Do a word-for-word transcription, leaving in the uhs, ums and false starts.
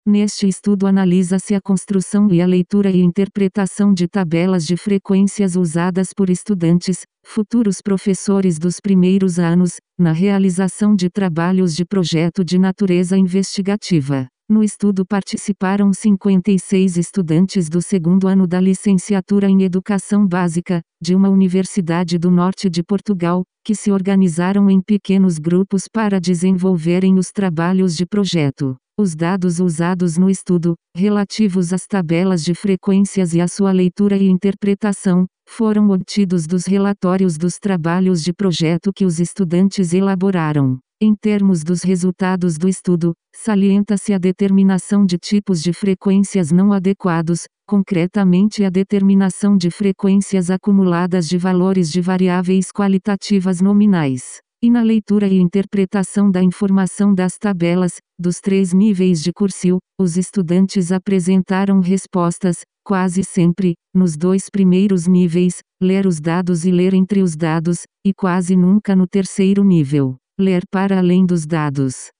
Neste estudo analisa-se a construção e a leitura e interpretação de tabelas de frequências usadas por estudantes, futuros professores dos primeiros anos, na realização de trabalhos de projeto de natureza investigativa. No estudo participaram cinquenta e seis estudantes do segundo ano da licenciatura em Educação Básica, de uma universidade do norte de Portugal, que se organizaram em pequenos grupos para desenvolverem os trabalhos de projeto. Os dados usados no estudo, relativos às tabelas de frequências e à sua leitura e interpretação, foram obtidos dos relatórios dos trabalhos de projeto que os estudantes elaboraram. Em termos dos resultados do estudo, salienta-se a determinação de tipos de frequências não adequados, concretamente a determinação de frequências acumuladas de valores de variáveis qualitativas nominais. E na leitura e interpretação da informação das tabelas, dos três níveis de Kurzweil, os estudantes apresentaram respostas, quase sempre, nos dois primeiros níveis, ler os dados e ler entre os dados, e quase nunca no terceiro nível, ler para além dos dados.